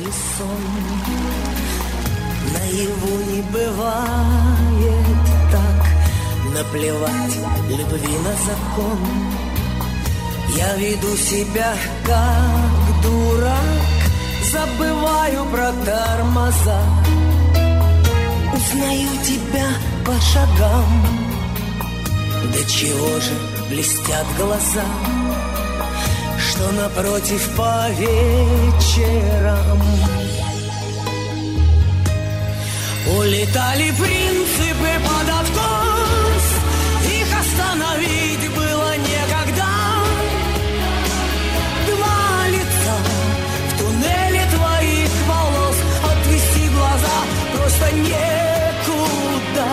ли сон. Наяву не бывает так, наплевать любви на закон. Я веду себя как дурак, забываю про тормоза. Узнаю тебя по шагам, до чего же блестят глаза, что напротив по вечерам. Улетали принципы под откос, их остановить было некогда. Два лица в туннеле твоих волос, отвести глаза просто некуда.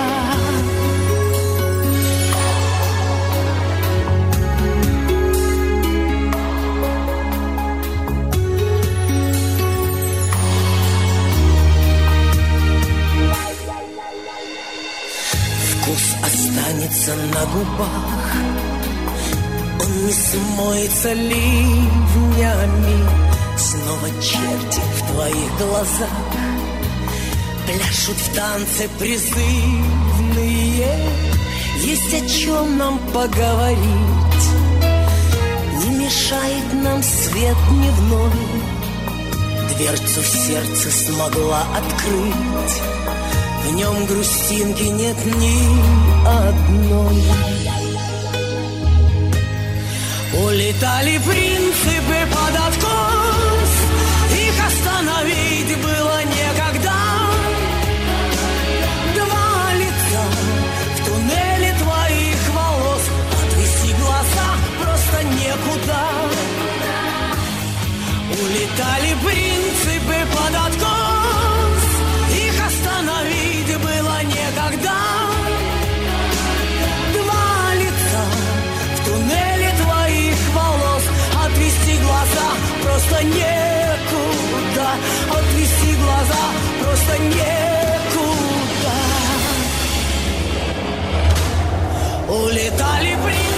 Останется на губах, он не смоется ливнями. Снова черти в твоих глазах пляшут в танце призывные. Есть о чем нам поговорить, не мешает нам свет дневной. Дверцу в сердце смогла открыть, в нем грустинки нет ни одной. Улетали принципы под откос, их остановить было некогда. Два лица в туннеле твоих волос, отвести глаза просто некуда. Улетали принципы под откос, их остановить было некогда. Два лица в туннеле твоих волос, отвести глаза просто некуда. Отвести глаза просто некуда. Улетали принципы.